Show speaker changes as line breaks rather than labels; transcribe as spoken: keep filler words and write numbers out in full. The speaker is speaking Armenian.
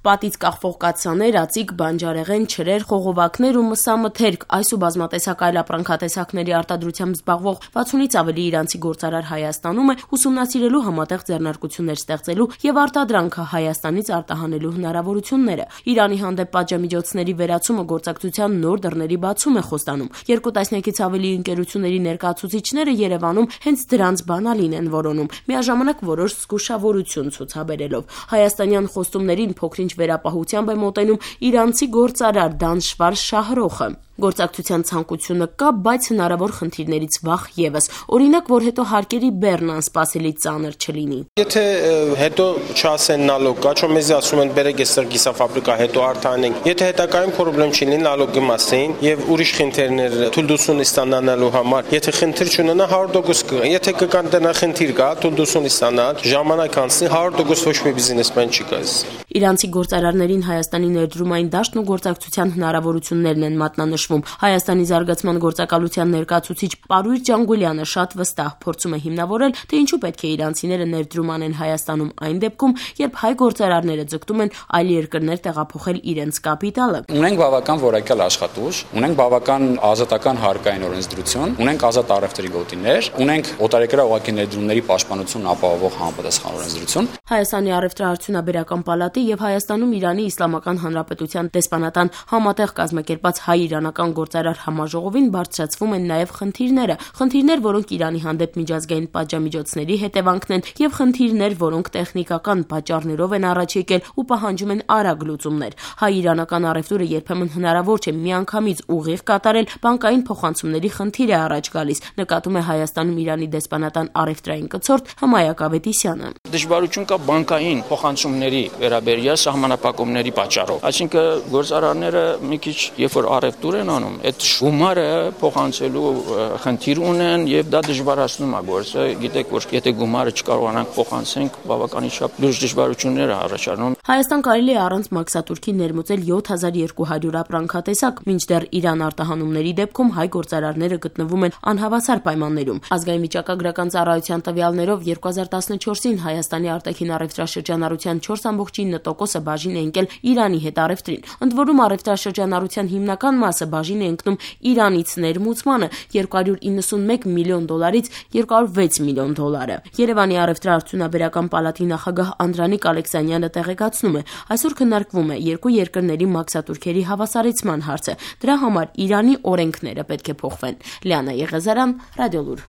Պատից կախվող կաթսաներ, ածիկ, բանջարեղեն, չրեր, խողովակներ ու մսամթերք, այս ու բազմատեսակ այլ ապրանքատեսակների արտադրությամբ զբաղվող վաթսունից ավելի իրանցի գործարար Հայաստանում է, ուսումնասիրելու համատեղ ձեռնարկություններ ստեղծելու եւ արտադրանքը Հայաստանից արտահանելու հնարավորությունները։ Իրանի հանդեպ պատժամիջոցների վերացումը գործակցության նոր դռների բացում է խոստանում։ Երկու տասնյակից ավելի ընկերությունների ներկայացուցիչները Երևանում հենց դրանց բանալին են որոնում, միաժամանակ որոշ զգուշավորություն ցուցաբերելով։ Հայաստանյան խոստումներին փոքրինչ վերապահությամբ է մոտենում իրանցի գործարար Դանշվար Շահրոխը։ Գործակցության ցանկությունը կա, բայց հնարավոր խնդիրներից վախ եւս։ Օրինակ, որ հետո հարկերի բեռն անսպասելի ծանր չլինի։
Եթե հետո չասեն նալոգ կա, čo մեզ ասում են բերեք այստեղ կիսաֆաբրիկա, հետո արտահանենք։ Եթե հետագայում խնդրեմ չլինի նալոգի մասին եւ ուրիշ խնդիրներ թույլտվություն ստանալու համար, եթե խնդիր չունենա հարյուր տոկոս կգա։ Եթե կկան տնա խնդիր կա, թույլտվություն ստանալ, ժամանակ անցնի հարյուր տոկոս ոչ մի բիզնեսմեն չի գալիս։
Իրանցի գործարարներին Հայաստանի ներդրումային դաշտն ու գործակցության հնարավորություններն են մատնանշվում։ Հայաստանի զարգացման գործակալության ներկայացուցիչ Պարույր Ջանգուլյանը շատ վստահ փորձում է հիմնավորել, թե ինչու պետք է իրանցիները ներդրում անեն Հայաստանում այն դեպքում, երբ հայ գործարարները ձգտում են այլ երկրներ տեղափոխել իրենց կապիտալը։
Ունենք բավական որակյալ աշխատուժ, ունենք բավական ազատական հարկային օրենսդրություն, ունենք ազատ առևտրի գոտիներ, ունենք օտարերկրյա ուղղակի ներդրումների պաշտպանությունն ապահովող համապատասխան օրենսդրություն։
Հայաստանի առևտրաարդյունաբերական պալատի եւ Հայաստանում Իրանի Իսլամական Հանրապետության դեսպանատան համատեղ կազմակերպած հայ-իրանական գործարար համաժողովին բարձրացվում են նաեւ խնդիրները, խնդիրներ, որոնք Իրանի հանդեպ միջազգային պատժամիջոցների հետևանքն են եւ խնդիրներ, որոնք տեխնիկական պատճառներով են առաջ եկել ու պահանջում են արագ լուծումներ։ Հայ-իրանական առևտուրը երբեմն հնարավոր չէ միանգամից ուղիղ կատարել, բանկային փոխանցումների խնդիր է առաջ գալիս, նկատում է Հայաստանում Իրանի դեսպանատան առևտրային կցորդ Հմայակ Ավետիսյանը։
Դժվարություն կա բանկային փոխանցումների վերաբերյալ սահմանափակումների պատճառով։ Այսինքն գործարարները մի քիչ երբ որ առևտուր են անում, այդ գումարը փոխանցելու խնդիր ունեն եւ դա դժվարացնում է գործը։ Գիտեք, որ եթե գումարը չկարողանանք փոխանցենք, բավականին շատ լուրջ դժվարություններ է առաջանում։
Հայաստան կարելի է առանց մաքսատուրքի ներմուծել յոթ հազար երկու հարյուր ապրանքատեսակ, մինչդեռ Իրան արտահանումների դեպքում հայ գործարարները գտնվում են անհավասար պայմաններում։ Ազգային վիճակագրական ծառայության տվյալներով երկու հազար տասնչորսին Հայաստանի արտաքին առևտրաշրջանառության չորս ամբողջ ինը տոկոսը բաժին է ընկել Իրանի հետ առևտրին։ Ընդ որում առևտրաշրջանառության հիմնական մասը բաժին է ընկնում Իրանից ներմուծմանը երկու հարյուր իննսունմեկ միլիոն դոլարից երկու հարյուր վեց միլիոն դոլարը։ Երևանի առևտրաարդյունաբերական պալատի նախագահ Անդրանիկ Ալեքսանյանը տեղեկացնում է, այսօր քննարկվում է երկու երկրների մաքսատուրքերի հավասարեցման հարցը։ Դրա համար Իրանի օրենքները պետք է փոխվեն։ Լիանա Եղեզարյան, Ռադիոլուր։